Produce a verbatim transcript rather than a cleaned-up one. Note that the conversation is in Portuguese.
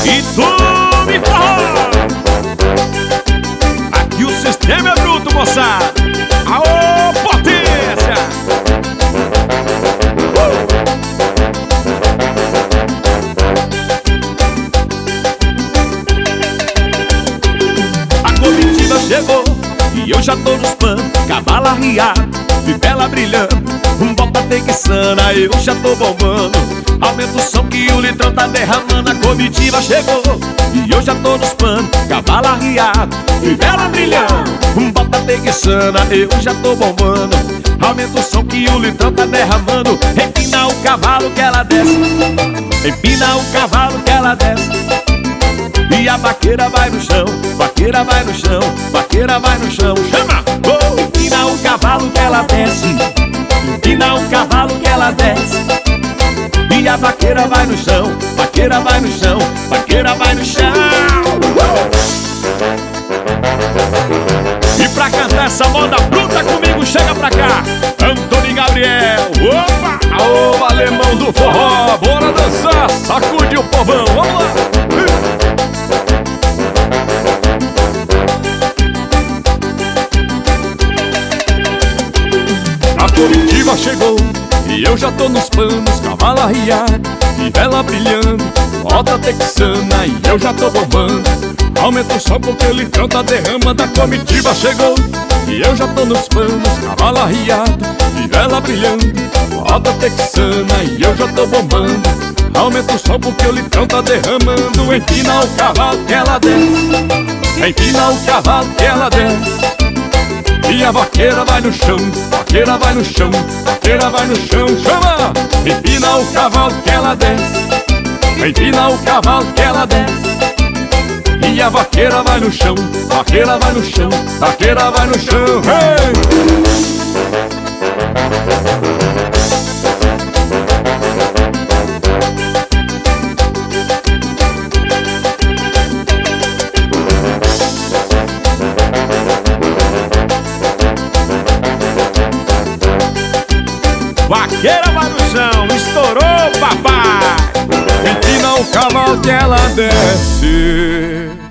E tu me forró. Aqui o sistema é bruto, moçada. Aô, potência! uh! A comitiva chegou e eu já tô nos planos. Cavalo arriado, fivela brilhando, um bota texana, eu já tô bombando. Aumenta o som que o litrão tá derramando. A comitiva chegou e eu já tô nos planos. Cavalo arriado, fivela brilhando, um bota texana, eu já tô bombando. Aumenta o som que o litrão tá derramando. Empina o cavalo que ela desce, empina o cavalo que ela desce. E a vaqueira vai no chão, vaqueira vai no chão, vaqueira vai no chão. Chama! Oh! Empina o cavalo que ela desce, empina o cavalo que ela desce. E a vaqueira vai no chão, vaqueira vai no chão, vaqueira vai no chão. E pra cantar essa moda bruta comigo, chega pra cá, Antônio Gabriel. Opa! Aô, alemão do forró, bora dançar, sacude o povão, vamos lá! A comitiva chegou e eu já tô nos panos. Cavalo arriado, fivela brilhando, roda texana e eu já tô bombando. Aumenta o som porque o litrão tá derramando. A comitiva chegou e eu já tô nos panos. Cavalo arriado, fivela brilhando, roda texana e eu já tô bombando. Aumenta o som porque o litrão tá derramando. Empina o cavalo que ela desce, empina o cavalo que ela desce. E a vaqueira vai no chão, vaqueira vai no chão, vaqueira vai no chão. Chama! Empina o cavalo que ela desce, empina o cavalo que ela desce. E a vaqueira vai no chão, vaqueira vai no chão, vaqueira vai no chão. Hey! Vaqueira vai no chão, estourou, papai. Empina o cavalo que ela desce.